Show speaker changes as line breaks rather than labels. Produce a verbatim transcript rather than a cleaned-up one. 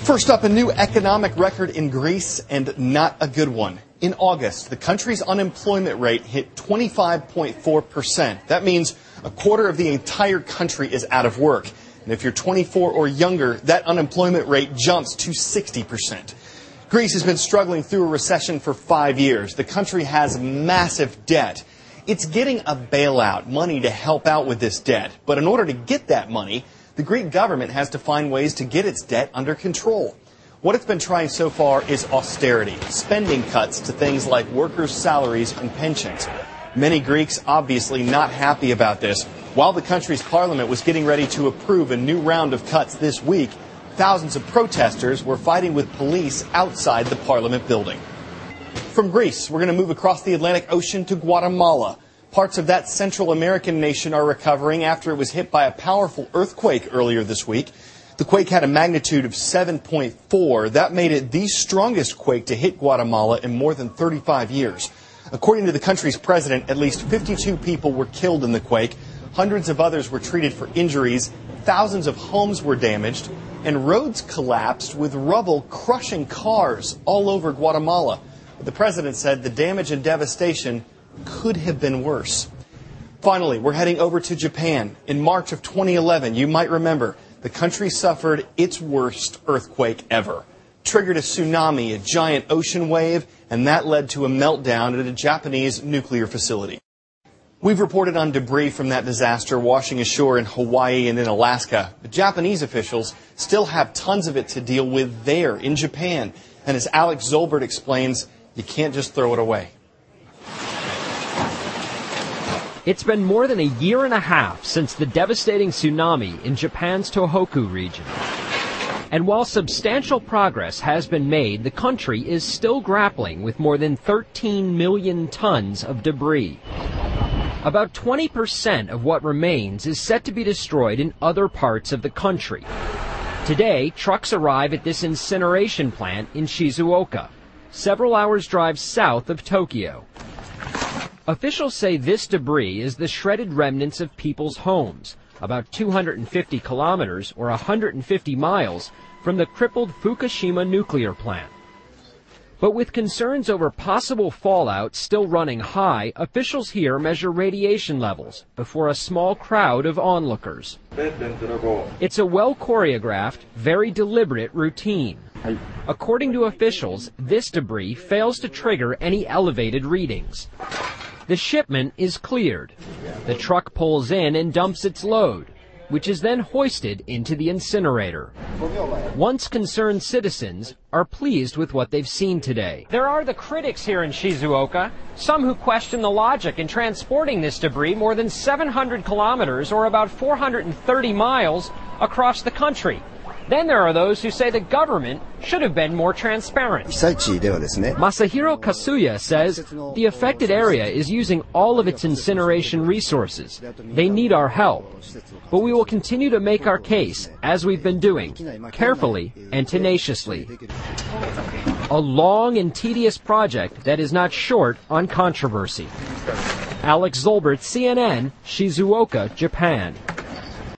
First up, a new economic record in Greece, and not a good one. In August, the country's unemployment rate hit twenty-five point four percent. That means a quarter of the entire country is out of work. And if you're twenty-four or younger, that unemployment rate jumps to sixty percent. Greece has been struggling through a recession for five years. The country has massive debt. It's getting a bailout, money to help out with this debt. But in order to get that money, the Greek government has to find ways to get its debt under control. What it's been trying so far is austerity, spending cuts to things like workers' salaries and pensions. Many Greeks obviously not happy about this. While the country's parliament was getting ready to approve a new round of cuts this week, thousands of protesters were fighting with police outside the parliament building. From Greece, we're going to move across the Atlantic Ocean to Guatemala. Parts of that Central American nation are recovering after it was hit by a powerful earthquake earlier this week. The quake had a magnitude of seven point four. That made it the strongest quake to hit Guatemala in more than thirty-five years. According to the country's president, at least fifty-two people were killed in the quake. Hundreds of others were treated for injuries. Thousands of homes were damaged. And roads collapsed with rubble crushing cars all over Guatemala. But the president said the damage and devastation could have been worse. Finally, we're heading over to Japan. In March of twenty eleven, you might remember, the country suffered its worst earthquake ever. Triggered a tsunami, a giant ocean wave, and that led to a meltdown at a Japanese nuclear facility. We've reported on debris from that disaster washing ashore in Hawaii and in Alaska. But Japanese officials still have tons of it to deal with there in Japan. And as Alex Zolbert explains, you can't just throw it away.
It's been more than a year and a half since the devastating tsunami in Japan's Tohoku region. And while substantial progress has been made, the country is still grappling with more than thirteen million tons of debris. About twenty percent of what remains is set to be destroyed in other parts of the country. Today, trucks arrive at this incineration plant in Shizuoka, several hours' drive south of Tokyo. Officials say this debris is the shredded remnants of people's homes, about two hundred fifty kilometers or one hundred fifty miles from the crippled Fukushima nuclear plant. But with concerns over possible fallout still running high, officials here measure radiation levels before a small crowd of onlookers. It's a well-choreographed, very deliberate routine. According to officials, this debris fails to trigger any elevated readings. The shipment is cleared. The truck pulls in and dumps its load, which is then hoisted into the incinerator. Once concerned citizens are pleased with what they've seen today. There are the critics here in Shizuoka, some who question the logic in transporting this debris more than seven hundred kilometers or about four hundred thirty miles across the country. Then there are those who say the government should have been more transparent. Masahiro Kasuya says the affected area is using all of its incineration resources. They need our help. But we will continue to make our case, as we've been doing, carefully and tenaciously. A long and tedious project that is not short on controversy. Alex Zolbert, C N N, Shizuoka, Japan.